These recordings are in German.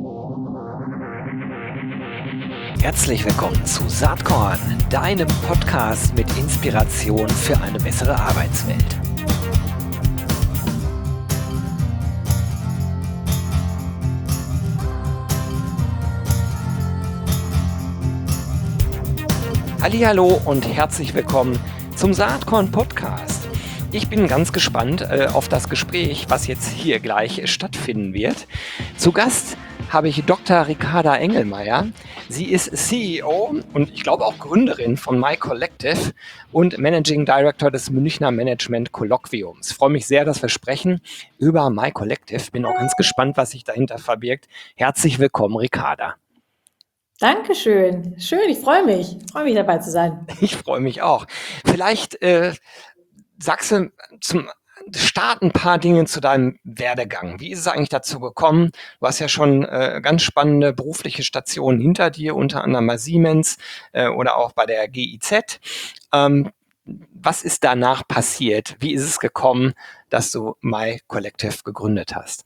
Herzlich willkommen zu Saatkorn, deinem Podcast mit Inspiration für eine bessere Arbeitswelt. Hallihallo und herzlich willkommen zum Saatkorn Podcast. Ich bin ganz gespannt auf das Gespräch, was jetzt hier gleich stattfinden wird. Zu Gast habe ich Dr. Ricarda Engelmeier. Sie ist CEO und ich glaube auch Gründerin von MyCollective und Managing Director des Münchner Management Kolloquiums. Ich freue mich sehr, dass wir sprechen über MyCollective. Bin auch ganz gespannt, was sich dahinter verbirgt. Herzlich willkommen, Ricarda. Dankeschön. Schön, ich freue mich. Dabei zu sein. Ich freue mich auch. Vielleicht sagst du zum Start ein paar Dinge zu deinem Werdegang. Wie ist es eigentlich dazu gekommen? Du hast ja schon ganz spannende berufliche Stationen hinter dir, unter anderem bei Siemens oder auch bei der GIZ. Was ist danach passiert? Wie ist es gekommen, dass du MyCollective gegründet hast?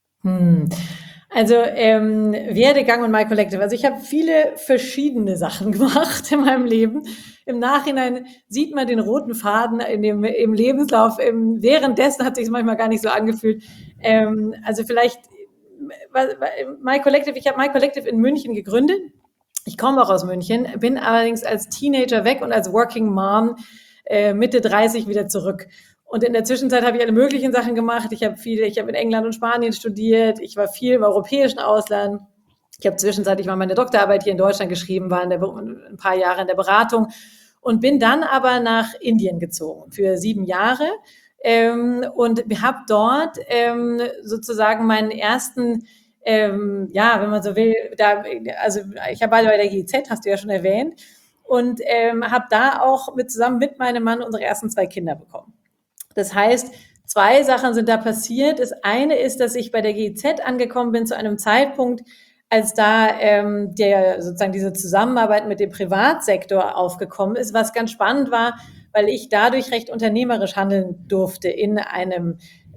Also Werdegang und MyCollective. Also ich habe viele verschiedene Sachen gemacht in meinem Leben. Im Nachhinein sieht man den roten Faden im Lebenslauf. Währenddessen hat sich es manchmal gar nicht so angefühlt. Also vielleicht MyCollective. Ich habe MyCollective in München gegründet. Ich komme auch aus München, bin allerdings als Teenager weg und als Working Mom Mitte 30 wieder zurück. Und in der Zwischenzeit habe ich alle möglichen Sachen gemacht. Ich habe in England und Spanien studiert. Ich war viel im europäischen Ausland. Ich habe zwischenzeitlich mal meine Doktorarbeit hier in Deutschland geschrieben, war ein paar Jahre in der Beratung und bin dann aber nach Indien gezogen für 7 Jahre und habe dort sozusagen meinen ersten, wenn man so will, ich habe bei der GIZ, hast du ja schon erwähnt, und habe da auch zusammen mit meinem Mann unsere ersten 2 Kinder bekommen. Das heißt, 2 Sachen sind da passiert. Das eine ist, dass ich bei der GIZ angekommen bin zu einem Zeitpunkt, als da sozusagen diese Zusammenarbeit mit dem Privatsektor aufgekommen ist, was ganz spannend war, weil ich dadurch recht unternehmerisch handeln durfte in einem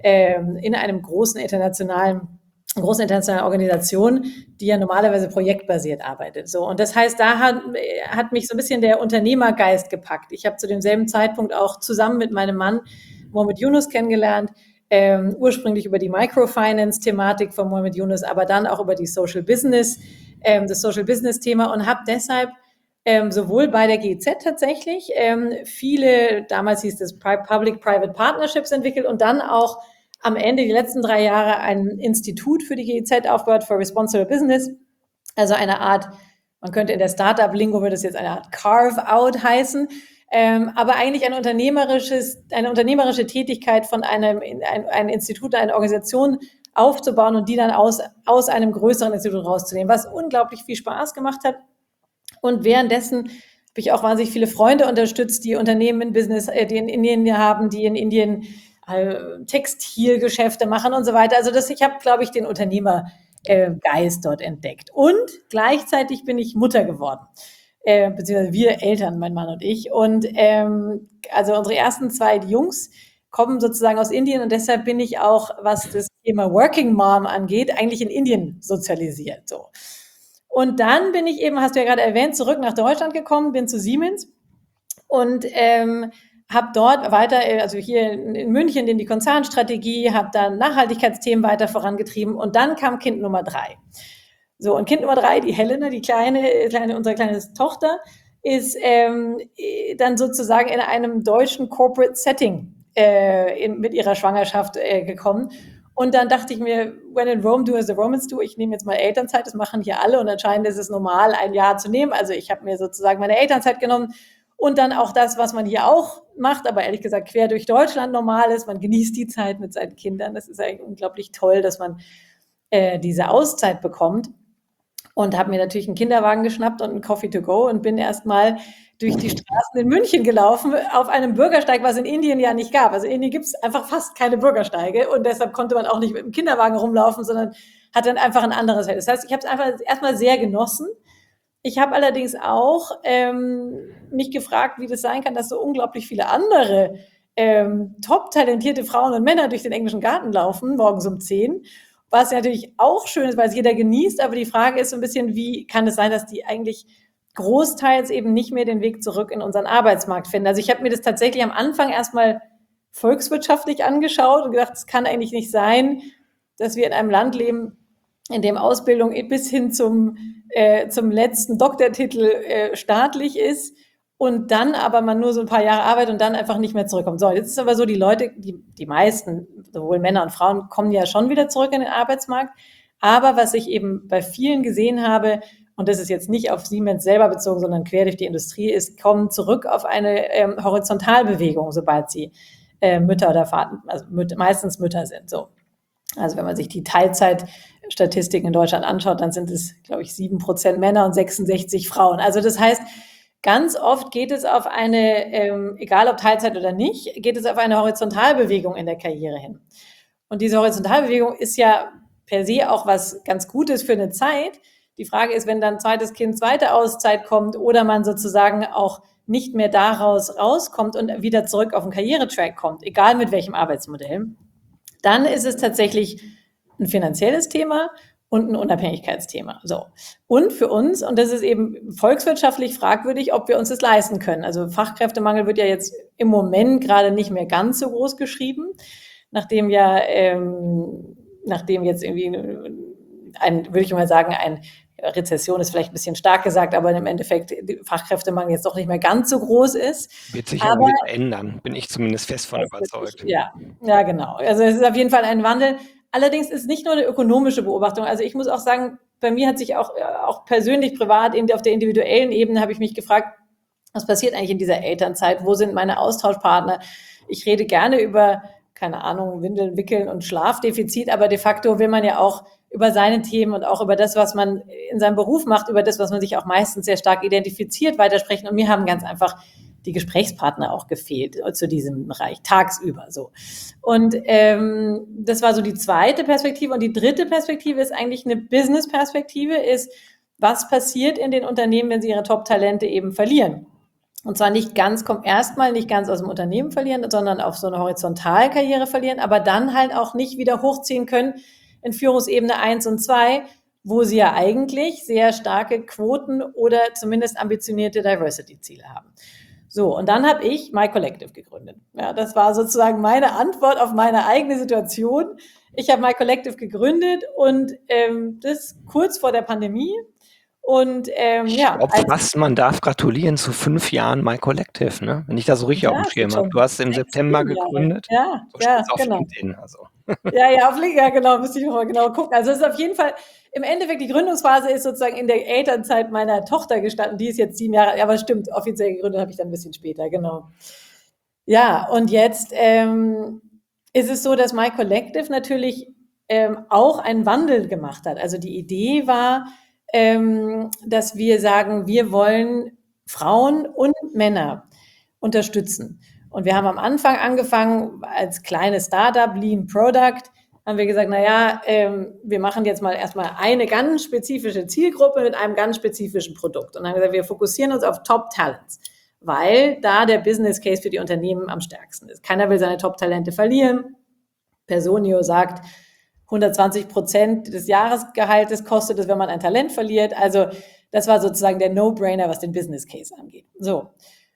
großen internationalen Organisation, die ja normalerweise projektbasiert arbeitet. So, und das heißt, da hat mich so ein bisschen der Unternehmergeist gepackt. Ich habe zu demselben Zeitpunkt auch zusammen mit meinem Mann Mohamed Yunus kennengelernt, ursprünglich über die Microfinance-Thematik von Mohamed Yunus, aber dann auch über die Social Business, das Social Business-Thema, und habe deshalb sowohl bei der GIZ tatsächlich viele, damals hieß es Public-Private Partnerships entwickelt und dann auch am Ende die letzten 3 Jahre ein Institut für die GIZ aufgebaut, for Responsible Business, also eine Art, man könnte in der Startup-Lingo würde es jetzt eine Art Carve-out heißen, aber eigentlich eine unternehmerische Tätigkeit von ein Institut, eine Organisation aufzubauen und die dann aus einem größeren Institut rauszunehmen, was unglaublich viel Spaß gemacht hat. Und währenddessen habe ich auch wahnsinnig viele Freunde unterstützt, die Unternehmen in Business, die in Indien haben, die in Indien Textilgeschäfte machen und so weiter. Also ich habe, glaube ich, den Unternehmergeist dort entdeckt. Und gleichzeitig bin ich Mutter geworden. Beziehungsweise wir Eltern, mein Mann und ich. Und also unsere ersten 2 Jungs kommen sozusagen aus Indien und deshalb bin ich auch, was das Thema Working Mom angeht, eigentlich in Indien sozialisiert. So. Und dann bin ich eben, hast du ja gerade erwähnt, zurück nach Deutschland gekommen, bin zu Siemens und habe dort weiter, also hier in München, die Konzernstrategie, habe dann Nachhaltigkeitsthemen weiter vorangetrieben und dann kam Kind Nummer 3. So, und Kind Nummer 3, die Helena, unsere kleine Tochter, ist dann sozusagen in einem deutschen Corporate Setting mit ihrer Schwangerschaft gekommen. Und dann dachte ich mir, when in Rome, do as the Romans do. Ich nehme jetzt mal Elternzeit, das machen hier alle und anscheinend ist es normal, ein Jahr zu nehmen. Also ich habe mir sozusagen meine Elternzeit genommen und dann auch das, was man hier auch macht, aber ehrlich gesagt quer durch Deutschland normal ist. Man genießt die Zeit mit seinen Kindern. Das ist eigentlich unglaublich toll, dass man diese Auszeit bekommt. Und habe mir natürlich einen Kinderwagen geschnappt und einen Coffee to go und bin erstmal durch die Straßen in München gelaufen, auf einem Bürgersteig, was in Indien ja nicht gab. Also in Indien gibt es einfach fast keine Bürgersteige und deshalb konnte man auch nicht mit dem Kinderwagen rumlaufen, sondern hat dann einfach ein anderes Feld. Das heißt, ich habe es einfach erstmal sehr genossen. Ich habe allerdings auch mich gefragt, wie das sein kann, dass so unglaublich viele andere top talentierte Frauen und Männer durch den englischen Garten laufen, morgens um 10 was natürlich auch schön ist, weil es jeder genießt, aber die Frage ist so ein bisschen, wie kann es sein, dass die eigentlich großteils eben nicht mehr den Weg zurück in unseren Arbeitsmarkt finden. Also ich habe mir das tatsächlich am Anfang erstmal volkswirtschaftlich angeschaut und gedacht, es kann eigentlich nicht sein, dass wir in einem Land leben, in dem Ausbildung bis hin zum letzten Doktortitel staatlich ist und dann aber man nur so ein paar Jahre arbeitet und dann einfach nicht mehr zurückkommt. So, jetzt ist aber so, die Leute, die meisten, sowohl Männer und Frauen, kommen ja schon wieder zurück in den Arbeitsmarkt. Aber was ich eben bei vielen gesehen habe, und das ist jetzt nicht auf Siemens selber bezogen, sondern quer durch die Industrie, ist, kommen zurück auf eine Horizontalbewegung, sobald sie Mütter oder Vater, also meistens Mütter sind. So. Also wenn man sich die Teilzeitstatistiken in Deutschland anschaut, dann sind es, glaube ich, 7% Männer und 66 Frauen. Also das heißt, ganz oft geht es auf eine, egal ob Teilzeit oder nicht, geht es auf eine Horizontalbewegung in der Karriere hin. Und diese Horizontalbewegung ist ja per se auch was ganz Gutes für eine Zeit. Die Frage ist, wenn dann zweites Kind, zweite Auszeit kommt oder man sozusagen auch nicht mehr daraus rauskommt und wieder zurück auf den Karrieretrack kommt, egal mit welchem Arbeitsmodell, dann ist es tatsächlich ein finanzielles Thema und ein Unabhängigkeitsthema. So. Und für uns, und das ist eben volkswirtschaftlich fragwürdig, ob wir uns das leisten können. Also Fachkräftemangel wird ja jetzt im Moment gerade nicht mehr ganz so groß geschrieben, nachdem jetzt irgendwie würde ich mal sagen, ein Rezession ist vielleicht ein bisschen stark gesagt, aber im Endeffekt Fachkräftemangel jetzt doch nicht mehr ganz so groß ist. Wird sich aber wieder ändern, bin ich zumindest fest von überzeugt. Ja, genau. Also es ist auf jeden Fall ein Wandel. Allerdings ist nicht nur eine ökonomische Beobachtung. Also ich muss auch sagen, bei mir hat sich auch persönlich, privat, auf der individuellen Ebene habe ich mich gefragt, was passiert eigentlich in dieser Elternzeit? Wo sind meine Austauschpartner? Ich rede gerne über, keine Ahnung, Windeln, Wickeln und Schlafdefizit, aber de facto will man ja auch über seine Themen und auch über das, was man in seinem Beruf macht, über das, was man sich auch meistens sehr stark identifiziert, weitersprechen. Und mir haben ganz einfach die Gesprächspartner auch gefehlt zu diesem Bereich, tagsüber so. Und das war so die zweite Perspektive. Und die dritte Perspektive ist eigentlich eine Business-Perspektive, ist, was passiert in den Unternehmen, wenn sie ihre Top-Talente eben verlieren. Und zwar erstmal nicht ganz aus dem Unternehmen verlieren, sondern auf so eine Horizontalkarriere verlieren, aber dann halt auch nicht wieder hochziehen können in Führungsebene 1 und 2, wo sie ja eigentlich sehr starke Quoten oder zumindest ambitionierte Diversity-Ziele haben. So, und dann habe ich My Collective gegründet. Ja, das war sozusagen meine Antwort auf meine eigene Situation. Ich habe My Collective gegründet und das kurz vor der Pandemie. Und ich glaube fast, man darf gratulieren zu 5 Jahren My Collective, ne? Wenn ich das so richtig auf dem Schirm habe. Du hast im September gegründet. Ja, so steht's auf genau. LinkedIn. Also. Ja, auf LinkedIn, ja, genau, müsste ich mal genau gucken. Also es ist auf jeden Fall, im Endeffekt, die Gründungsphase ist sozusagen in der Elternzeit meiner Tochter gestanden. Die ist jetzt 7 Jahre, aber stimmt, offiziell gegründet habe ich dann ein bisschen später, genau. Ja, und jetzt ist es so, dass My Collective natürlich auch einen Wandel gemacht hat. Also die Idee war, dass wir sagen, wir wollen Frauen und Männer unterstützen. Und wir haben am Anfang angefangen als kleines Startup, Lean Product, haben wir gesagt, wir machen jetzt mal erstmal eine ganz spezifische Zielgruppe mit einem ganz spezifischen Produkt. Und dann haben wir gesagt, wir fokussieren uns auf Top Talents, weil da der Business Case für die Unternehmen am stärksten ist. Keiner will seine Top Talente verlieren. Personio sagt, 120% des Jahresgehaltes kostet es, wenn man ein Talent verliert. Also das war sozusagen der No-Brainer, was den Business Case angeht. So.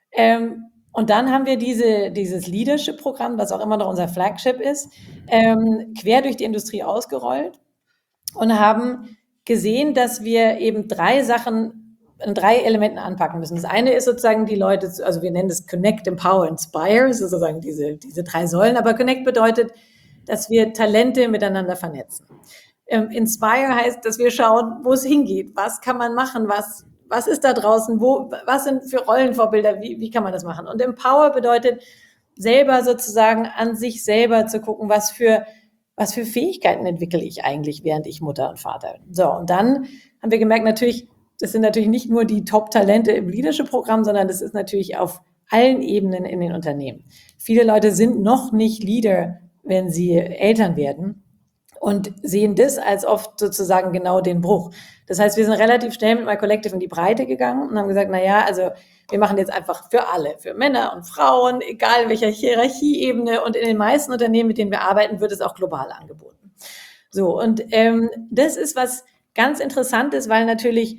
Und dann haben wir dieses Leadership-Programm, was auch immer noch unser Flagship ist, quer durch die Industrie ausgerollt und haben gesehen, dass wir eben 3 Elementen anpacken müssen. Das eine ist sozusagen die Leute, also wir nennen das Connect, Empower, Inspire, das ist sozusagen diese 3 Säulen, aber Connect bedeutet, dass wir Talente miteinander vernetzen. Inspire heißt, dass wir schauen, wo es hingeht, was kann man machen, was ist da draußen, was sind für Rollenvorbilder, wie kann man das machen? Und Empower bedeutet, selber sozusagen an sich selber zu gucken, was für Fähigkeiten entwickle ich eigentlich, während ich Mutter und Vater bin. So, und dann haben wir gemerkt, das sind natürlich nicht nur die Top-Talente im Leadership-Programm, sondern das ist natürlich auf allen Ebenen in den Unternehmen. Viele Leute sind noch nicht Leader, wenn sie Eltern werden und sehen das als oft sozusagen genau den Bruch. Das heißt, wir sind relativ schnell mit My Collective in die Breite gegangen und haben gesagt, also wir machen jetzt einfach für alle, für Männer und Frauen, egal welcher Hierarchieebene, und in den meisten Unternehmen, mit denen wir arbeiten, wird es auch global angeboten. So, und das ist was ganz Interessantes, weil natürlich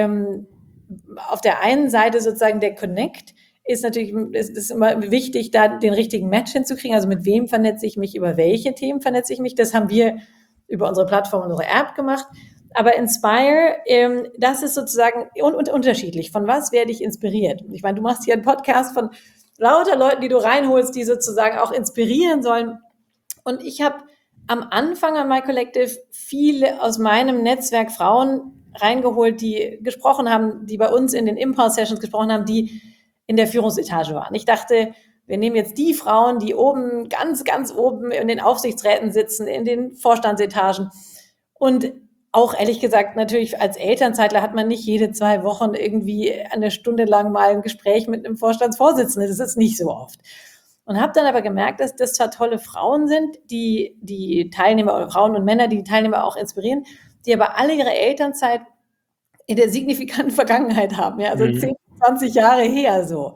auf der einen Seite sozusagen der Connect ist natürlich, es ist immer wichtig, da den richtigen Match hinzukriegen. Also mit wem vernetze ich mich, über welche Themen vernetze ich mich. Das haben wir über unsere Plattform, unsere App gemacht. Aber Inspire, das ist sozusagen unterschiedlich. Von was werde ich inspiriert? Ich meine, du machst hier einen Podcast von lauter Leuten, die du reinholst, die sozusagen auch inspirieren sollen. Und ich habe am Anfang an My Collective viele aus meinem Netzwerk Frauen reingeholt, die gesprochen haben, die bei uns in den Impulse-Sessions gesprochen haben, die in der Führungsetage waren. Ich dachte, wir nehmen jetzt die Frauen, die oben, ganz, ganz oben in den Aufsichtsräten sitzen, in den Vorstandsetagen. Und auch ehrlich gesagt, natürlich als Elternzeitler hat man nicht jede 2 Wochen irgendwie eine Stunde lang mal ein Gespräch mit einem Vorstandsvorsitzenden. Das ist nicht so oft. Und habe dann aber gemerkt, dass das zwar tolle Frauen sind, die Teilnehmer, oder Frauen und Männer, die Teilnehmer auch inspirieren, die aber alle ihre Elternzeit in der signifikanten Vergangenheit haben, ja, also 10, 20 Jahre her so.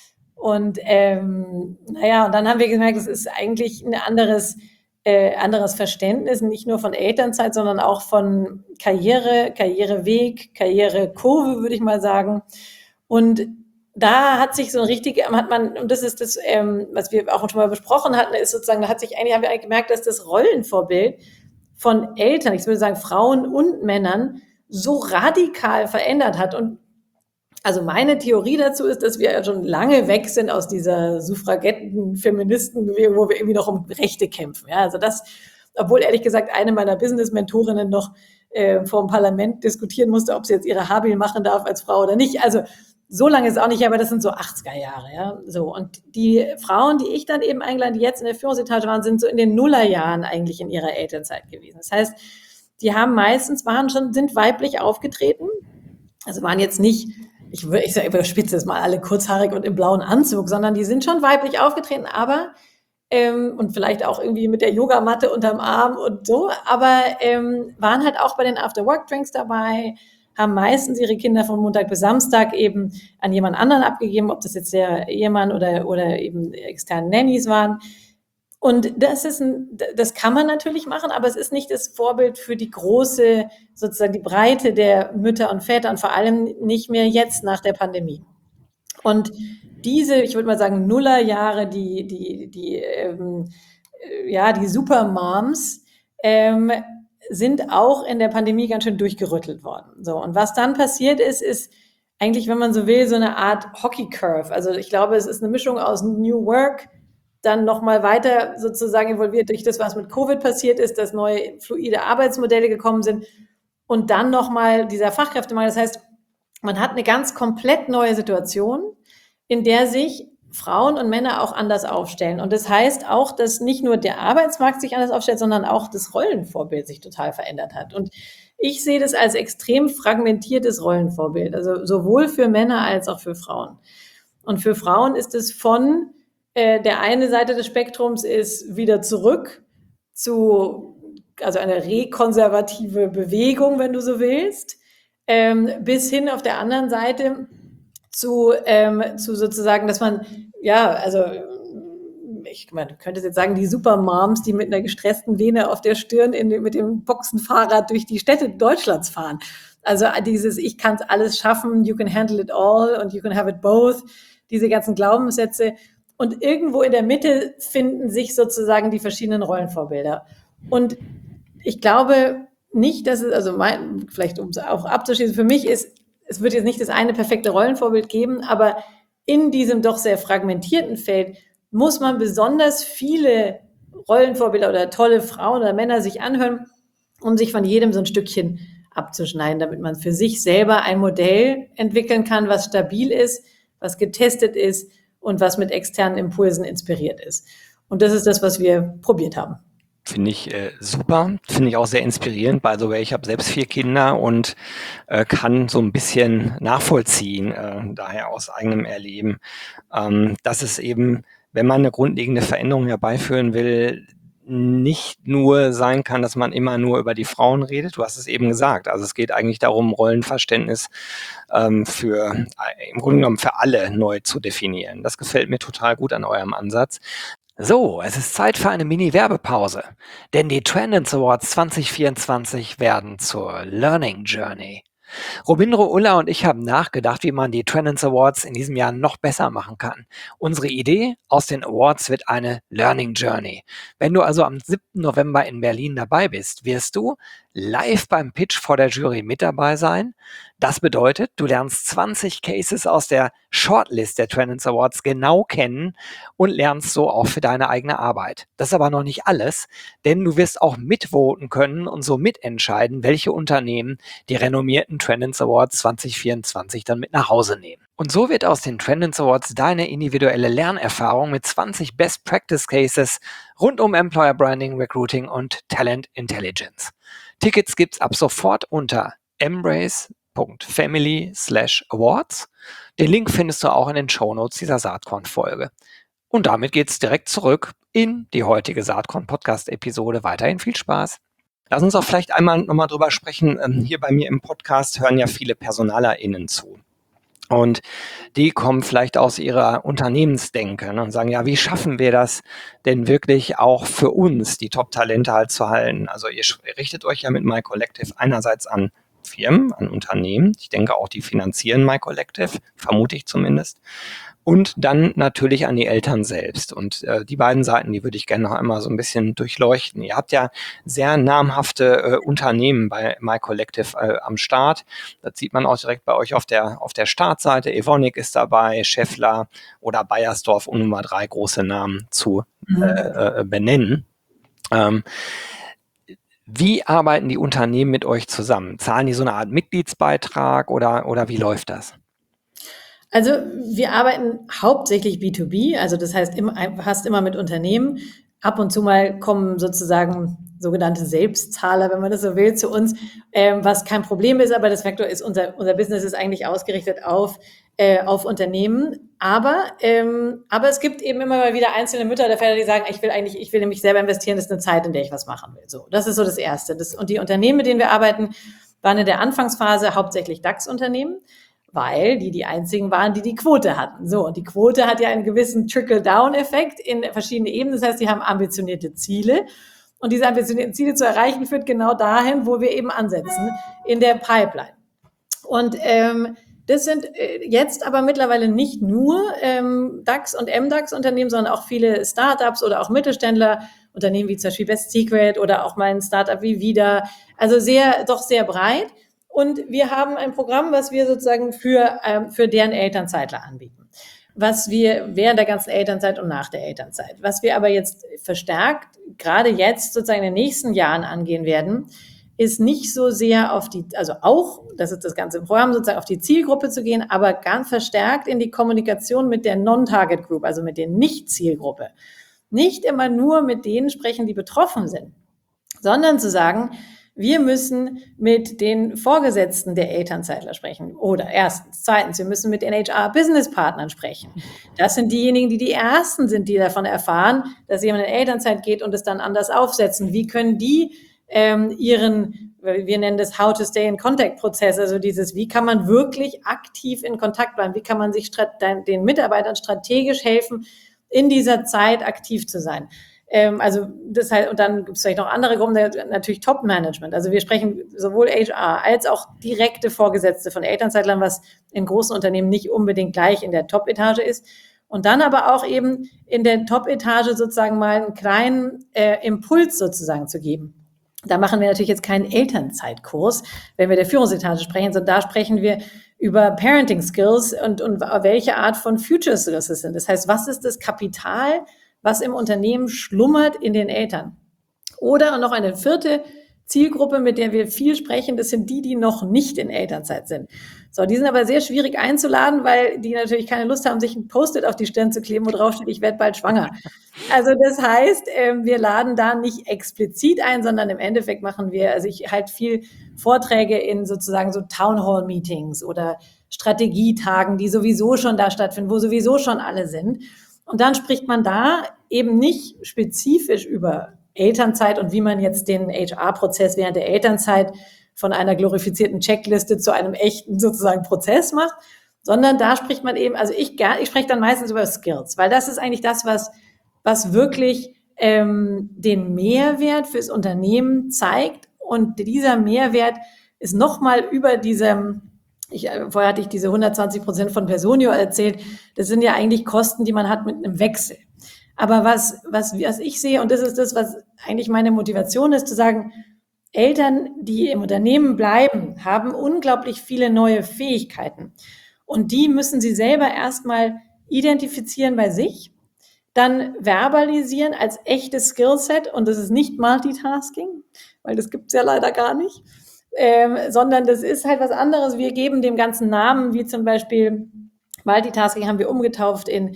Und naja, und dann haben wir gemerkt, es ist eigentlich ein anderes Verständnis, nicht nur von Elternzeit, sondern auch von Karriere, Karriereweg, Karrierekurve, würde ich mal sagen. Und da hat sich so ein richtig, und das ist das, was wir auch schon mal besprochen hatten, ist sozusagen, haben wir eigentlich gemerkt, dass das Rollenvorbild von Eltern, ich würde sagen Frauen und Männern, so radikal verändert hat. Und also meine Theorie dazu ist, dass wir schon lange weg sind aus dieser Suffragetten, Feministenbewegung, wo wir irgendwie noch um Rechte kämpfen. Ja, also das, obwohl ehrlich gesagt eine meiner Business-Mentorinnen noch vor dem Parlament diskutieren musste, ob sie jetzt ihre Habil machen darf als Frau oder nicht. Also so lange ist es auch nicht, aber das sind so 80er Jahre. Ja, so. Und die Frauen, die ich dann eben eingeladen, die jetzt in der Führungsetage waren, sind so in den Nullerjahren eigentlich in ihrer Elternzeit gewesen. Das heißt, die haben meistens, sind weiblich aufgetreten. Also waren jetzt nicht, ich überspitze es mal, alle kurzhaarig und im blauen Anzug, sondern die sind schon weiblich aufgetreten, aber und vielleicht auch irgendwie mit der Yogamatte unterm Arm und so, aber waren halt auch bei den After-Work-Drinks dabei, haben meistens ihre Kinder von Montag bis Samstag eben an jemand anderen abgegeben, ob das jetzt der Ehemann oder eben externe Nannies waren. Und das kann man natürlich machen, aber es ist nicht das Vorbild für die große, sozusagen die Breite der Mütter und Väter und vor allem nicht mehr jetzt nach der Pandemie. Und diese, ich würde mal sagen, Nullerjahre, die Supermoms, sind auch in der Pandemie ganz schön durchgerüttelt worden. So. Und was dann passiert ist eigentlich, wenn man so will, so eine Art Hockey Curve. Also ich glaube, es ist eine Mischung aus New Work, dann nochmal weiter sozusagen involviert durch das, was mit Covid passiert ist, dass neue fluide Arbeitsmodelle gekommen sind und dann nochmal dieser Fachkräftemangel. Das heißt, man hat eine ganz komplett neue Situation, in der sich Frauen und Männer auch anders aufstellen. Und das heißt auch, dass nicht nur der Arbeitsmarkt sich anders aufstellt, sondern auch das Rollenvorbild sich total verändert hat. Und ich sehe das als extrem fragmentiertes Rollenvorbild, also sowohl für Männer als auch für Frauen. Und für Frauen ist es von der eine Seite des Spektrums ist wieder zurück also eine rekonservative Bewegung, wenn du so willst, bis hin auf der anderen Seite zu sozusagen, dass man, ja, also ich meine, du könntest jetzt sagen, die Supermoms, die mit einer gestressten Vene auf der Stirn mit dem Boxenfahrrad durch die Städte Deutschlands fahren. Also dieses, ich kann es alles schaffen, you can handle it all und you can have it both, diese ganzen Glaubenssätze. Und irgendwo in der Mitte finden sich sozusagen die verschiedenen Rollenvorbilder. Und ich glaube nicht, dass es, also vielleicht um es auch abzuschließen, für mich es wird jetzt nicht das eine perfekte Rollenvorbild geben, aber in diesem doch sehr fragmentierten Feld muss man besonders viele Rollenvorbilder oder tolle Frauen oder Männer sich anhören, um sich von jedem so ein Stückchen abzuschneiden, damit man für sich selber ein Modell entwickeln kann, was stabil ist, was getestet ist und was mit externen Impulsen inspiriert ist. Und das ist das, was wir probiert haben. Finde ich super, finde ich auch sehr inspirierend. By the way, ich habe selbst 4 Kinder und kann so ein bisschen nachvollziehen, daher aus eigenem Erleben, dass es eben, wenn man eine grundlegende Veränderung herbeiführen will, nicht nur sein kann, dass man immer nur über die Frauen redet. Du hast es eben gesagt. Also es geht eigentlich darum, Rollenverständnis im Grunde genommen für alle neu zu definieren. Das gefällt mir total gut an eurem Ansatz. So, es ist Zeit für eine Mini-Werbepause, denn die Trendance Awards 2024 werden zur Learning Journey. Robindro Ulla und ich haben nachgedacht, wie man die Trendance Awards in diesem Jahr noch besser machen kann. Unsere Idee aus den Awards wird eine Learning Journey. Wenn du also am 7. November in Berlin dabei bist, wirst du live beim Pitch vor der Jury mit dabei sein. Das bedeutet, du lernst 20 Cases aus der Shortlist der Trendance Awards genau kennen und lernst so auch für deine eigene Arbeit. Das ist aber noch nicht alles, denn du wirst auch mitvoten können und so mitentscheiden, welche Unternehmen die renommierten Trendance Awards 2024 dann mit nach Hause nehmen. Und so wird aus den Trendance Awards deine individuelle Lernerfahrung mit 20 Best Practice Cases rund um Employer Branding, Recruiting und Talent Intelligence. Tickets gibt's ab sofort unter embrace.family/awards. Den Link findest du auch in den Shownotes dieser Saatkorn-Folge. Und damit geht's direkt zurück in die heutige Saatkorn-Podcast-Episode. Weiterhin viel Spaß. Lass uns auch vielleicht einmal nochmal drüber sprechen. Hier bei mir im Podcast hören ja viele PersonalerInnen zu. Und die kommen vielleicht aus ihrer Unternehmensdenke und sagen, ja, wie schaffen wir das denn wirklich auch für uns, die Top-Talente halt zu halten? Also ihr richtet euch ja mit MyCollective einerseits an Firmen, an Unternehmen. Ich denke auch, die finanzieren MyCollective, vermute ich zumindest. Und dann natürlich an die Eltern selbst. Und die beiden Seiten, die würde ich gerne noch einmal so ein bisschen durchleuchten. Ihr habt ja sehr namhafte Unternehmen bei MyCollective am Start. Das sieht man auch direkt bei euch auf der Startseite. Evonik ist dabei, Schaeffler oder Bayersdorf, um nur mal 3 große Namen zu benennen. Wie arbeiten die Unternehmen mit euch zusammen? Zahlen die so eine Art Mitgliedsbeitrag oder wie läuft das? Also wir arbeiten hauptsächlich B2B, also das heißt fast immer mit Unternehmen. Ab und zu mal kommen sozusagen sogenannte Selbstzahler, wenn man das so will, zu uns, was kein Problem ist, aber das Vektor ist, unser Business ist eigentlich ausgerichtet auf Unternehmen. Aber es gibt eben immer mal wieder einzelne Mütter oder Väter, die sagen, ich will nämlich selber investieren, das ist eine Zeit, in der ich was machen will. So, das ist so das Erste. Und die Unternehmen, mit denen wir arbeiten, waren in der Anfangsphase hauptsächlich DAX-Unternehmen, weil die einzigen waren, die Quote hatten. So, und die Quote hat ja einen gewissen Trickle-Down-Effekt in verschiedene Ebenen. Das heißt, die haben ambitionierte Ziele. Und diese ambitionierten Ziele zu erreichen, führt genau dahin, wo wir eben ansetzen, in der Pipeline. Und das sind jetzt aber mittlerweile nicht nur DAX- und MDAX-Unternehmen, sondern auch viele Startups oder auch Mittelständler, Unternehmen wie zum Beispiel Best Secret oder auch mal ein Startup wie Vida. Also doch sehr breit. Und wir haben ein Programm, was wir sozusagen für deren Elternzeitler anbieten. Was wir während der ganzen Elternzeit und nach der Elternzeit. Was wir aber jetzt verstärkt, gerade jetzt sozusagen in den nächsten Jahren angehen werden, ist nicht so sehr das ist das ganze Programm, sozusagen auf die Zielgruppe zu gehen, aber ganz verstärkt in die Kommunikation mit der Non-Target Group, also mit der Nicht-Zielgruppe. Nicht immer nur mit denen sprechen, die betroffen sind, sondern zu sagen, wir müssen mit den Vorgesetzten der Elternzeitler sprechen. Oder erstens. Zweitens, wir müssen mit den HR-Business-Partnern sprechen. Das sind diejenigen, die Ersten sind, die davon erfahren, dass jemand in Elternzeit geht und es dann anders aufsetzen. Wie können die wir nennen das How to Stay in Contact-Prozess, also wie kann man wirklich aktiv in Kontakt bleiben? Wie kann man sich den Mitarbeitern strategisch helfen, in dieser Zeit aktiv zu sein? Das heißt, und dann gibt es vielleicht noch andere Gruppen, natürlich Top-Management. Also wir sprechen sowohl HR als auch direkte Vorgesetzte von Elternzeitlern, was in großen Unternehmen nicht unbedingt gleich in der Top-Etage ist. Und dann aber auch eben in der Top-Etage sozusagen mal einen kleinen Impuls sozusagen zu geben. Da machen wir natürlich jetzt keinen Elternzeitkurs, wenn wir der Führungsetage sprechen, sondern da sprechen wir über Parenting Skills und welche Art von Future Skills es sind. Das heißt, was ist das Kapital, was im Unternehmen schlummert in den Eltern? Oder noch eine vierte Zielgruppe, mit der wir viel sprechen, das sind die noch nicht in Elternzeit sind. So, die sind aber sehr schwierig einzuladen, weil die natürlich keine Lust haben, sich ein Post-it auf die Stirn zu kleben, wo drauf steht, ich werde bald schwanger. Also das heißt, wir laden da nicht explizit ein, sondern im Endeffekt ich halte viel Vorträge in sozusagen so Townhall-Meetings oder Strategietagen, die sowieso schon da stattfinden, wo sowieso schon alle sind. Und dann spricht man da eben nicht spezifisch über Elternzeit und wie man jetzt den HR-Prozess während der Elternzeit von einer glorifizierten Checkliste zu einem echten sozusagen Prozess macht, sondern da spricht man eben, also ich spreche dann meistens über Skills, weil das ist eigentlich das, was was wirklich den Mehrwert fürs Unternehmen zeigt. Und dieser Mehrwert ist nochmal über diesem, vorher hatte ich diese 120% von Personio erzählt, das sind ja eigentlich Kosten, die man hat mit einem Wechsel. Aber was ich sehe, und das ist das, was eigentlich meine Motivation ist, zu sagen, Eltern, die im Unternehmen bleiben, haben unglaublich viele neue Fähigkeiten. Und die müssen sie selber erstmal identifizieren bei sich, dann verbalisieren als echtes Skillset. Und das ist nicht Multitasking, weil das gibt es ja leider gar nicht, sondern das ist halt was anderes. Wir geben dem ganzen Namen, wie zum Beispiel Multitasking haben wir umgetauft in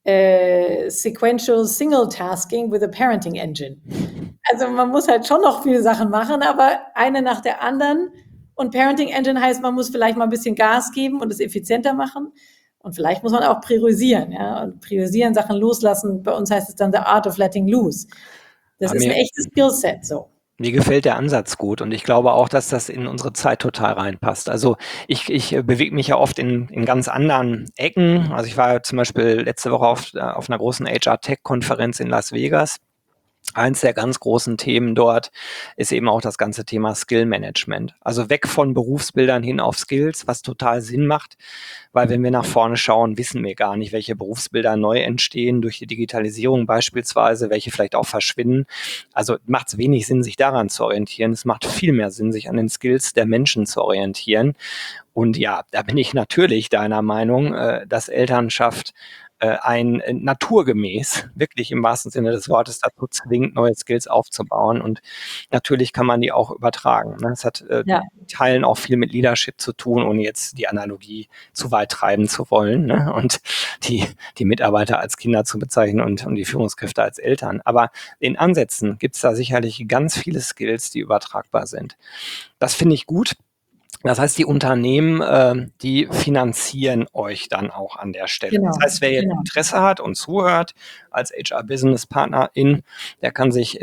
Sequential Single Tasking with a Parenting Engine. Also man muss halt schon noch viele Sachen machen, aber eine nach der anderen. Und Parenting Engine heißt, man muss vielleicht mal ein bisschen Gas geben und es effizienter machen. Und vielleicht muss man auch priorisieren, ja. Und priorisieren, Sachen loslassen. Bei uns heißt es dann the art of letting loose. Das ist ein echtes Skillset, so. Mir gefällt der Ansatz gut und ich glaube auch, dass das in unsere Zeit total reinpasst. Also ich bewege mich ja oft in ganz anderen Ecken. Also ich war zum Beispiel letzte Woche auf einer großen HR-Tech-Konferenz in Las Vegas. Eins der ganz großen Themen dort ist eben auch das ganze Thema Skill Management. Also weg von Berufsbildern hin auf Skills, was total Sinn macht, weil wenn wir nach vorne schauen, wissen wir gar nicht, welche Berufsbilder neu entstehen durch die Digitalisierung beispielsweise, welche vielleicht auch verschwinden. Also macht es wenig Sinn, sich daran zu orientieren. Es macht viel mehr Sinn, sich an den Skills der Menschen zu orientieren. Und ja, da bin ich natürlich deiner Meinung, dass Elternschaft ein naturgemäß, wirklich im wahrsten Sinne des Wortes, dazu zwingt, neue Skills aufzubauen. Und natürlich kann man die auch übertragen. Es hat Teilen auch viel mit Leadership zu tun, ohne jetzt die Analogie zu weit treiben zu wollen, ne? Und die Mitarbeiter als Kinder zu bezeichnen und die Führungskräfte als Eltern. Aber in Ansätzen gibt es da sicherlich ganz viele Skills, die übertragbar sind. Das finde ich gut. Das heißt, die Unternehmen, die finanzieren euch dann auch an der Stelle. Genau, das heißt, wer jetzt Interesse hat und zuhört als HR-Business-Partnerin, die kann sich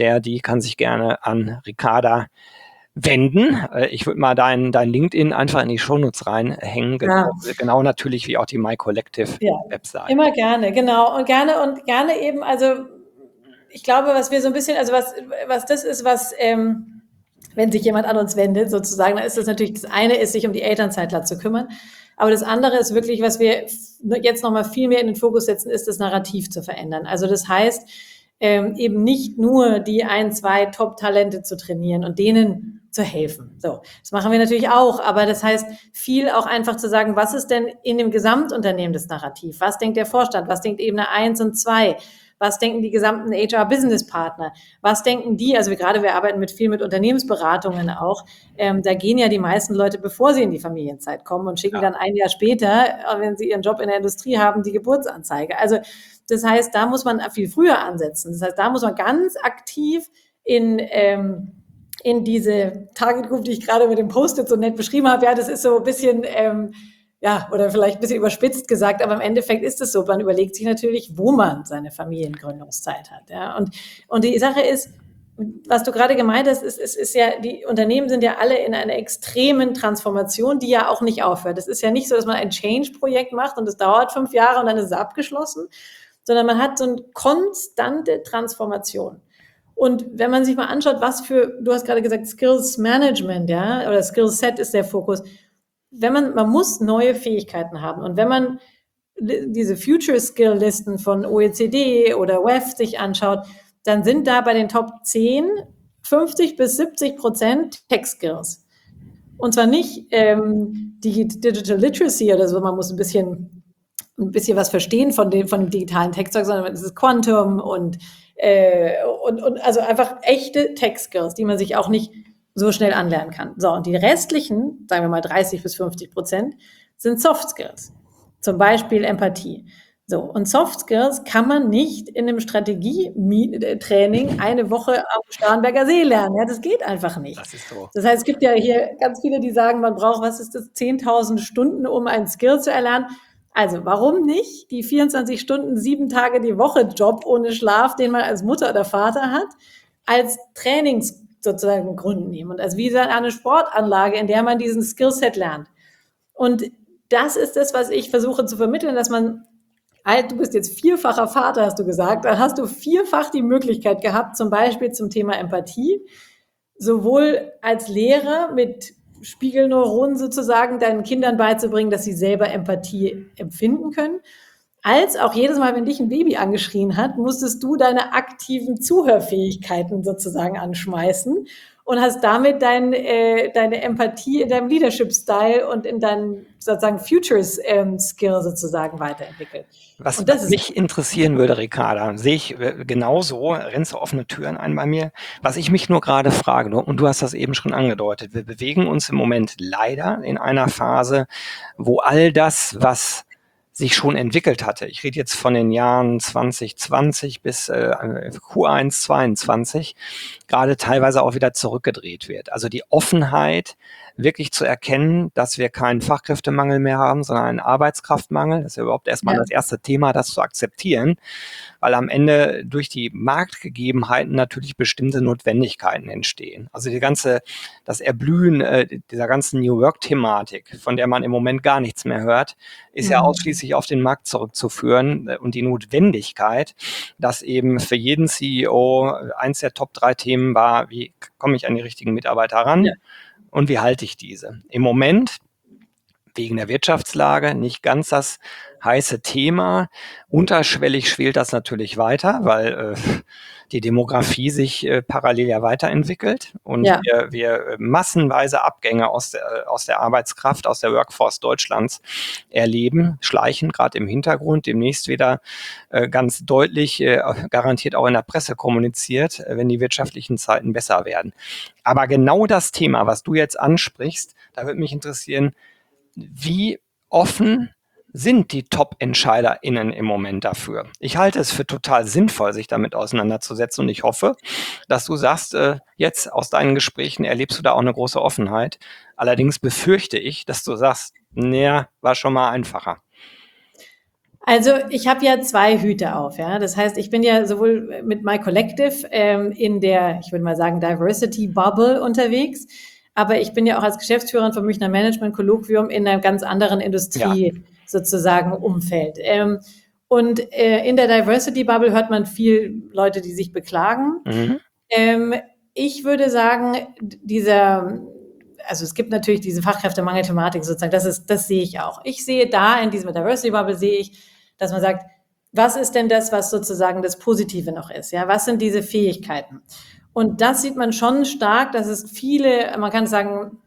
gerne an Ricarda wenden. Ich würde mal dein LinkedIn einfach in die Shownotes reinhängen. Genau natürlich wie auch die My Collective Website. Immer gerne, genau. Und gerne eben, also ich glaube, was wir so ein bisschen, also was das ist, was wenn sich jemand an uns wendet, sozusagen, dann ist das natürlich, das eine ist, sich um die Elternzeitler zu kümmern. Aber das andere ist wirklich, was wir jetzt nochmal viel mehr in den Fokus setzen, ist das Narrativ zu verändern. Also das heißt, eben nicht nur die 1, 2 Top-Talente zu trainieren und denen zu helfen. So, das machen wir natürlich auch, aber das heißt, viel auch einfach zu sagen, was ist denn in dem Gesamtunternehmen das Narrativ? Was denkt der Vorstand? Was denkt Ebene 1 und 2? Was denken die gesamten HR-Business-Partner? Was denken die? Also wir arbeiten viel mit Unternehmensberatungen auch. Da gehen ja die meisten Leute, bevor sie in die Familienzeit kommen und schicken dann ein Jahr später, wenn sie ihren Job in der Industrie haben, die Geburtsanzeige. Also das heißt, da muss man viel früher ansetzen. Das heißt, da muss man ganz aktiv in diese Target Group, die ich gerade mit dem Post-it so nett beschrieben habe. Ja, das ist so ein bisschen oder vielleicht ein bisschen überspitzt gesagt, aber im Endeffekt ist es so. Man überlegt sich natürlich, wo man seine Familiengründungszeit hat. Ja. Und die Sache ist, was du gerade gemeint hast, ist ja, die Unternehmen sind ja alle in einer extremen Transformation, die ja auch nicht aufhört. Es ist ja nicht so, dass man ein Change-Projekt macht und es dauert 5 Jahre und dann ist es abgeschlossen, sondern man hat so eine konstante Transformation. Und wenn man sich mal anschaut, du hast gerade gesagt, Skills Management, ja, oder Skills Set ist der Fokus. Man muss neue Fähigkeiten haben. Und wenn man diese Future Skill Listen von OECD oder WEF sich anschaut, dann sind da bei den Top 10 50-70% Tech Skills. Und zwar nicht die Digital Literacy oder so, man muss ein bisschen was verstehen von dem digitalen Tech-Zeug, sondern es ist Quantum und also einfach echte Tech Skills, die man sich auch nicht so schnell anlernen kann. So, und die restlichen, sagen wir mal 30-50%, sind Soft Skills. Zum Beispiel Empathie. So, und Soft Skills kann man nicht in einem Strategietraining eine Woche am Starnberger See lernen. Ja, das geht einfach nicht. Das ist so. Das heißt, es gibt ja hier ganz viele, die sagen, man braucht, 10.000 Stunden, um ein Skill zu erlernen. Also, warum nicht die 24 Stunden, 7 Tage die Woche Job ohne Schlaf, den man als Mutter oder Vater hat, als Trainings sozusagen Gründen nehmen und also wie eine Sportanlage, in der man diesen Skillset lernt. Und das ist das, was ich versuche zu vermitteln, dass man Du bist jetzt vierfacher Vater, hast du gesagt. Dann hast du vierfach die Möglichkeit gehabt, zum Beispiel zum Thema Empathie, sowohl als Lehrer mit Spiegelneuronen sozusagen deinen Kindern beizubringen, dass sie selber Empathie empfinden können, als auch jedes Mal, wenn dich ein Baby angeschrien hat, musstest du deine aktiven Zuhörfähigkeiten sozusagen anschmeißen und hast damit deine Empathie in deinem Leadership-Style und in deinem sozusagen Futures-Skill sozusagen weiterentwickelt. Was Und das ist mich interessieren würde, Ricarda, sehe ich genauso, rennst du offene Türen ein bei mir. Was ich mich nur gerade frage, und du hast das eben schon angedeutet, wir bewegen uns im Moment leider in einer Phase, wo all das, was sich schon entwickelt hatte, ich rede jetzt von den Jahren 2020 bis Q1 22, gerade teilweise auch wieder zurückgedreht wird. Also die Offenheit, wirklich zu erkennen, dass wir keinen Fachkräftemangel mehr haben, sondern einen Arbeitskraftmangel. Das ist ja überhaupt erstmal das erste Thema, das zu akzeptieren, weil am Ende durch die Marktgegebenheiten natürlich bestimmte Notwendigkeiten entstehen. Also das Erblühen dieser ganzen New Work-Thematik, von der man im Moment gar nichts mehr hört, ist ja ausschließlich auf den Markt zurückzuführen und die Notwendigkeit, dass eben für jeden CEO eins der Top 3 Themen war, wie komme ich an die richtigen Mitarbeiter ran? Ja. Und wie halte ich diese? Im Moment, wegen der Wirtschaftslage, nicht ganz das heiße Thema. Unterschwellig schwelt das natürlich weiter, weil die Demografie sich parallel ja weiterentwickelt und wir massenweise Abgänge aus der Arbeitskraft, aus der Workforce Deutschlands erleben, schleichen gerade im Hintergrund, demnächst wieder ganz deutlich, garantiert auch in der Presse kommuniziert, wenn die wirtschaftlichen Zeiten besser werden. Aber genau das Thema, was du jetzt ansprichst, da würde mich interessieren, wie offen sind die Top-EntscheiderInnen im Moment dafür? Ich halte es für total sinnvoll, sich damit auseinanderzusetzen und ich hoffe, dass du sagst, jetzt aus deinen Gesprächen erlebst du da auch eine große Offenheit. Allerdings befürchte ich, dass du sagst, naja, war schon mal einfacher. Also ich habe ja 2 Hüte auf, ja. Das heißt, ich bin ja sowohl mit My Collective in der, ich würde mal sagen, Diversity Bubble unterwegs, aber ich bin ja auch als Geschäftsführerin vom Münchner Management Kolloquium in einer ganz anderen Industrie sozusagen Umfeld. Und in der Diversity Bubble hört man viel Leute, die sich beklagen. Ich würde sagen, also es gibt natürlich diese Fachkräftemangel-Thematik sozusagen, das sehe ich auch. Ich sehe da in diesem Diversity Bubble, sehe ich, dass man sagt, was ist denn das, was sozusagen das Positive noch ist? Ja, was sind diese Fähigkeiten? Und das sieht man schon stark, dass es viele, man kann sagen,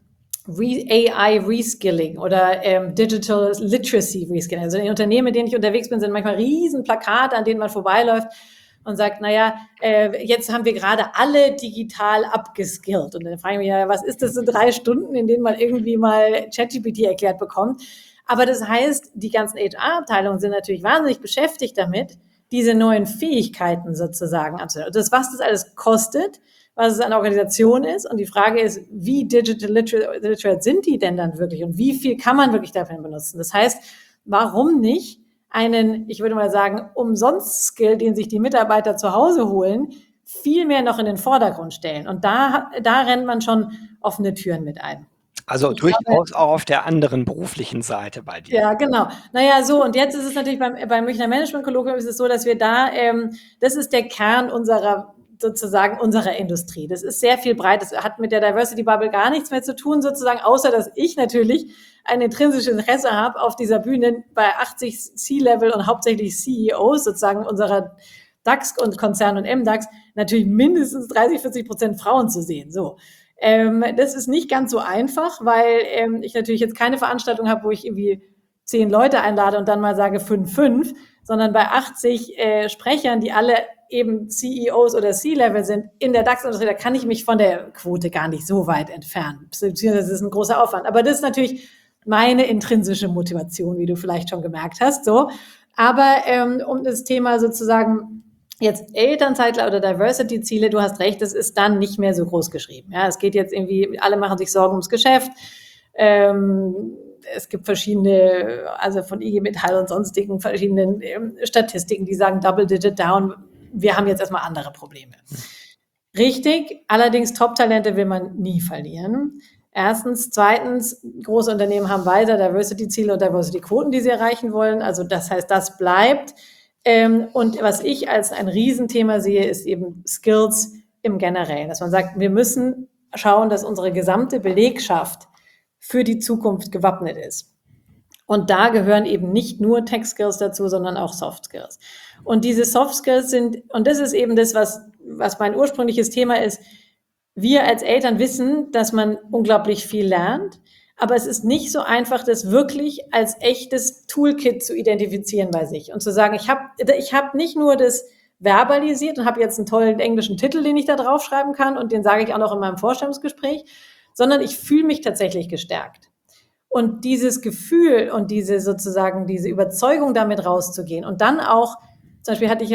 AI Reskilling oder Digital Literacy Reskilling. Also in den Unternehmen, in denen ich unterwegs bin, sind manchmal riesen Plakate, an denen man vorbeiläuft und sagt, naja, jetzt haben wir gerade alle digital abgeskillt. Und dann frage ich mich, ja, was ist das in 3 Stunden, in denen man irgendwie mal ChatGPT erklärt bekommt? Aber das heißt, die ganzen HR-Abteilungen sind natürlich wahnsinnig beschäftigt damit, diese neuen Fähigkeiten sozusagen anzunehmen. Was das alles kostet, was es an Organisation ist. Und die Frage ist, wie digital literate sind die denn dann wirklich? Und wie viel kann man wirklich dafür benutzen? Das heißt, warum nicht einen, ich würde mal sagen, Umsonst-Skill, den sich die Mitarbeiter zu Hause holen, viel mehr noch in den Vordergrund stellen. Und da rennt man schon offene Türen mit ein. Also durchaus auch auf der anderen beruflichen Seite bei dir. Ja, genau. Naja, so, und jetzt ist es natürlich beim Münchner Management Kolloquium ist es so, dass wir da, das ist der Kern unserer Industrie. Das ist sehr viel breit. Das hat mit der Diversity Bubble gar nichts mehr zu tun, sozusagen, außer dass ich natürlich ein intrinsisches Interesse habe, auf dieser Bühne bei 80 C-Level und hauptsächlich CEOs sozusagen unserer DAX und Konzern und MDAX natürlich mindestens 30-40% Frauen zu sehen. So. Das ist nicht ganz so einfach, weil ich natürlich jetzt keine Veranstaltung habe, wo ich irgendwie 10 Leute einlade und dann mal sage 5, sondern bei 80 Sprechern, die alle eben CEOs oder C-Level sind in der DAX-Industrie, da kann ich mich von der Quote gar nicht so weit entfernen. Das ist ein großer Aufwand. Aber das ist natürlich meine intrinsische Motivation, wie du vielleicht schon gemerkt hast. So. Aber um das Thema sozusagen jetzt Elternzeitler oder Diversity-Ziele, du hast recht, das ist dann nicht mehr so groß geschrieben. Ja, es geht jetzt irgendwie, alle machen sich Sorgen ums Geschäft. Es gibt verschiedene, also von IG Metall und sonstigen verschiedenen Statistiken, die sagen Double-Digit down. Wir haben jetzt erstmal andere Probleme. Richtig, allerdings Top-Talente will man nie verlieren. Erstens. Zweitens, große Unternehmen haben weiter Diversity-Ziele und Diversity-Quoten, die sie erreichen wollen. Also das heißt, das bleibt. Und was ich als ein Riesenthema sehe, ist eben Skills im Generellen. Dass man sagt, wir müssen schauen, dass unsere gesamte Belegschaft für die Zukunft gewappnet ist. Und da gehören eben nicht nur Tech-Skills dazu, sondern auch Soft-Skills. Und diese Soft-Skills sind, und das ist eben das, was mein ursprüngliches Thema ist, wir als Eltern wissen, dass man unglaublich viel lernt, aber es ist nicht so einfach, das wirklich als echtes Toolkit zu identifizieren bei sich und zu sagen, ich hab nicht nur das verbalisiert und habe jetzt einen tollen englischen Titel, den ich da draufschreiben kann und den sage ich auch noch in meinem Vorstellungsgespräch, sondern ich fühle mich tatsächlich gestärkt. Und dieses Gefühl und diese Überzeugung, damit rauszugehen und dann auch, zum Beispiel hatte ich ja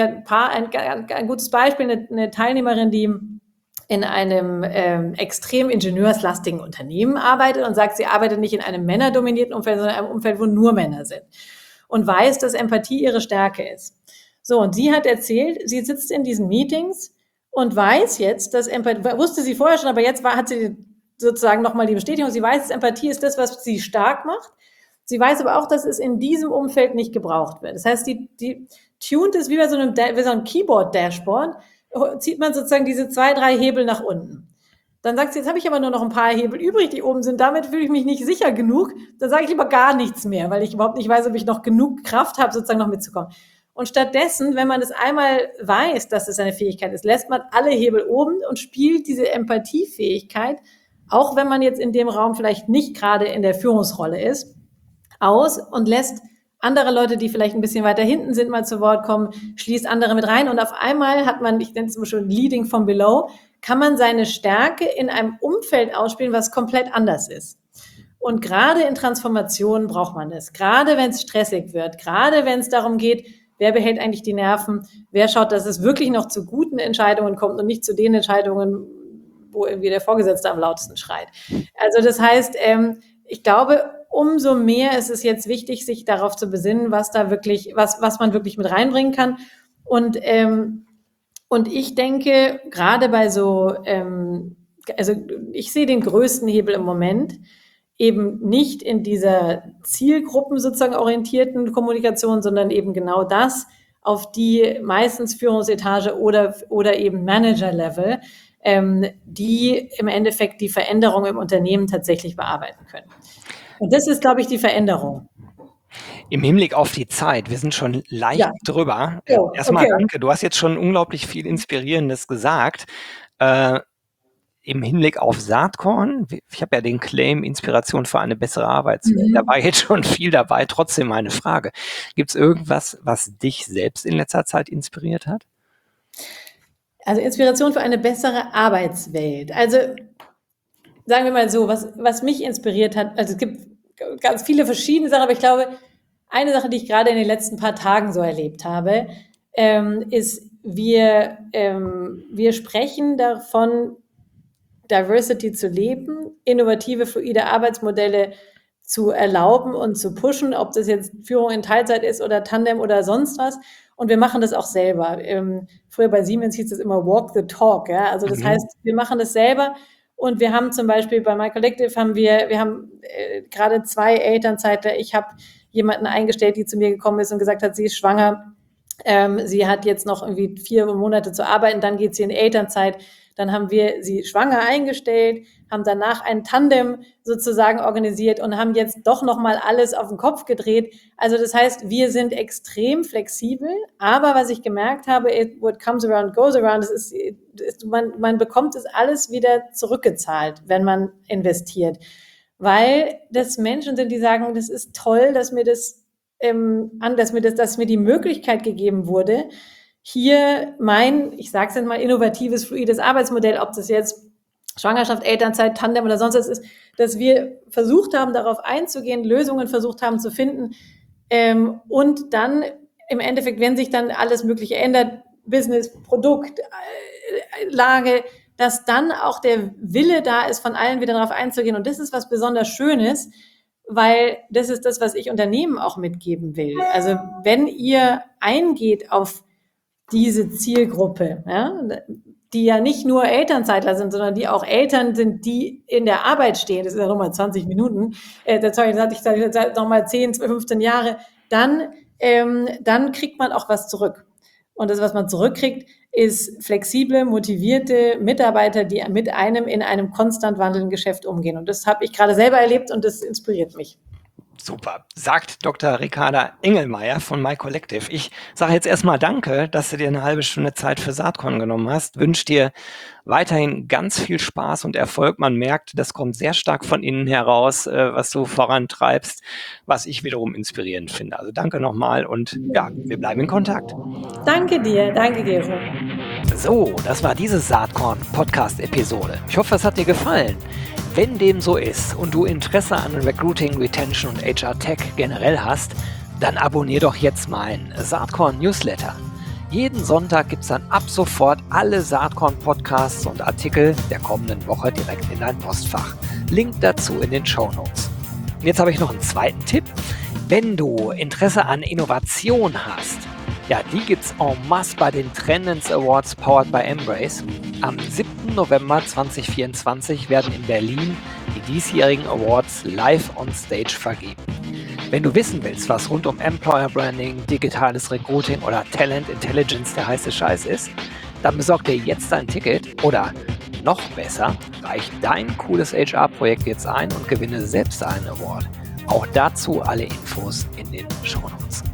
ein gutes Beispiel, eine Teilnehmerin, die in einem extrem ingenieurslastigen Unternehmen arbeitet und sagt, sie arbeitet nicht in einem männerdominierten Umfeld, sondern in einem Umfeld, wo nur Männer sind und weiß, dass Empathie ihre Stärke ist. So, und sie hat erzählt, sie sitzt in diesen Meetings und weiß jetzt, dass Empathie, wusste sie vorher schon, aber jetzt hat sie sozusagen nochmal die Bestätigung, sie weiß, dass Empathie ist das, was sie stark macht. Sie weiß aber auch, dass es in diesem Umfeld nicht gebraucht wird. Das heißt, die tuned ist wie so ein Keyboard-Dashboard, zieht man sozusagen diese 2, 3 Hebel nach unten. Dann sagt sie, jetzt habe ich aber nur noch ein paar Hebel übrig, die oben sind, damit fühle ich mich nicht sicher genug, dann sage ich lieber gar nichts mehr, weil ich überhaupt nicht weiß, ob ich noch genug Kraft habe, sozusagen noch mitzukommen. Und stattdessen, wenn man es einmal weiß, dass es eine Fähigkeit ist, lässt man alle Hebel oben und spielt diese Empathiefähigkeit, auch wenn man jetzt in dem Raum vielleicht nicht gerade in der Führungsrolle ist, aus und lässt andere Leute, die vielleicht ein bisschen weiter hinten sind, mal zu Wort kommen, schließt andere mit rein und auf einmal hat man, ich nenne es immer schon Leading from Below, kann man seine Stärke in einem Umfeld ausspielen, was komplett anders ist. Und gerade in Transformationen braucht man das. Gerade wenn es stressig wird, gerade wenn es darum geht, wer behält eigentlich die Nerven, wer schaut, dass es wirklich noch zu guten Entscheidungen kommt und nicht zu den Entscheidungen, wo irgendwie der Vorgesetzte am lautesten schreit. Also das heißt, ich glaube, umso mehr ist es jetzt wichtig, sich darauf zu besinnen, was da wirklich, was man wirklich mit reinbringen kann. Und ich denke, gerade bei also ich sehe den größten Hebel im Moment eben nicht in dieser Zielgruppen sozusagen orientierten Kommunikation, sondern eben genau das auf die meistens Führungsetage oder eben Manager-Level, die im Endeffekt die Veränderung im Unternehmen tatsächlich bearbeiten können. Und das ist, glaube ich, die Veränderung. Im Hinblick auf die Zeit, wir sind schon leicht drüber. Oh, Erstmal danke, du hast jetzt schon unglaublich viel Inspirierendes gesagt. Im Hinblick auf Saatkorn, ich habe ja den Claim Inspiration für eine bessere Arbeitswelt, da war jetzt schon viel dabei. Trotzdem meine Frage, gibt es irgendwas, was dich selbst in letzter Zeit inspiriert hat? Also Inspiration für eine bessere Arbeitswelt. Also sagen wir mal so, was mich inspiriert hat, also es gibt ganz viele verschiedene Sachen, aber ich glaube, eine Sache, die ich gerade in den letzten paar Tagen so erlebt habe, ist, wir sprechen davon, Diversity zu leben, innovative, fluide Arbeitsmodelle zu erlauben und zu pushen, ob das jetzt Führung in Teilzeit ist oder Tandem oder sonst was. Und wir machen das auch selber. Früher bei Siemens hieß es immer Walk the Talk. Ja? Also das heißt, wir machen das selber. Und wir haben zum Beispiel bei My Collective wir haben gerade 2 Elternzeitler. Ich habe jemanden eingestellt, die zu mir gekommen ist und gesagt hat, sie ist schwanger. Sie hat jetzt noch irgendwie 4 Monate zu arbeiten, dann geht sie in Elternzeit. Dann haben wir sie schwanger eingestellt, haben danach ein Tandem sozusagen organisiert und haben jetzt doch nochmal alles auf den Kopf gedreht. Also das heißt, wir sind extrem flexibel, aber was ich gemerkt habe, what comes around goes around, man bekommt es alles wieder zurückgezahlt, wenn man investiert. Weil das Menschen sind, die sagen, das ist toll, dass mir die Möglichkeit gegeben wurde, hier ich sage es jetzt mal, innovatives, fluides Arbeitsmodell, ob das jetzt Schwangerschaft, Elternzeit, Tandem oder sonst was ist, dass wir versucht haben, darauf einzugehen, Lösungen versucht haben zu finden und dann im Endeffekt, wenn sich dann alles Mögliche ändert, Business, Produkt, Lage, dass dann auch der Wille da ist, von allen wieder darauf einzugehen. Und das ist was besonders Schönes, weil das ist das, was ich Unternehmen auch mitgeben will. Also wenn ihr eingeht auf diese Zielgruppe, ja, die ja nicht nur Elternzeitler sind, sondern die auch Eltern sind, die in der Arbeit stehen, das ist ja nochmal 20 Minuten, ich sage nochmal 10, 12, 15 Jahre, dann kriegt man auch was zurück. Und das, was man zurückkriegt, ist flexible, motivierte Mitarbeiter, die mit einem in einem konstant wandelnden Geschäft umgehen. Und das habe ich gerade selber erlebt und das inspiriert mich. Super, sagt Dr. Ricarda Engelmeier von MyCollective. Ich sage jetzt erstmal Danke, dass du dir eine halbe Stunde Zeit für Saatkorn genommen hast. Wünsche dir weiterhin ganz viel Spaß und Erfolg. Man merkt, das kommt sehr stark von innen heraus, was du vorantreibst, was ich wiederum inspirierend finde. Also danke nochmal und ja, wir bleiben in Kontakt. Danke dir, danke Gero. So, das war diese Saatkorn-Podcast-Episode. Ich hoffe, es hat dir gefallen. Wenn dem so ist und du Interesse an Recruiting, Retention und HR Tech generell hast, dann abonnier doch jetzt meinen Saatkorn-Newsletter. Jeden Sonntag gibt es dann ab sofort alle Saatkorn-Podcasts und Artikel der kommenden Woche direkt in dein Postfach. Link dazu in den Shownotes. Jetzt habe ich noch einen zweiten Tipp. Wenn du Interesse an Innovation hast, ja, die gibt's en masse bei den Trendens Awards powered by Embrace. Am 7. November 2024 werden in Berlin die diesjährigen Awards live on stage vergeben. Wenn du wissen willst, was rund um Employer Branding, digitales Recruiting oder Talent Intelligence der heiße Scheiß ist, dann besorg dir jetzt ein Ticket oder noch besser, reich dein cooles HR-Projekt jetzt ein und gewinne selbst einen Award. Auch dazu alle Infos in den Shownotes.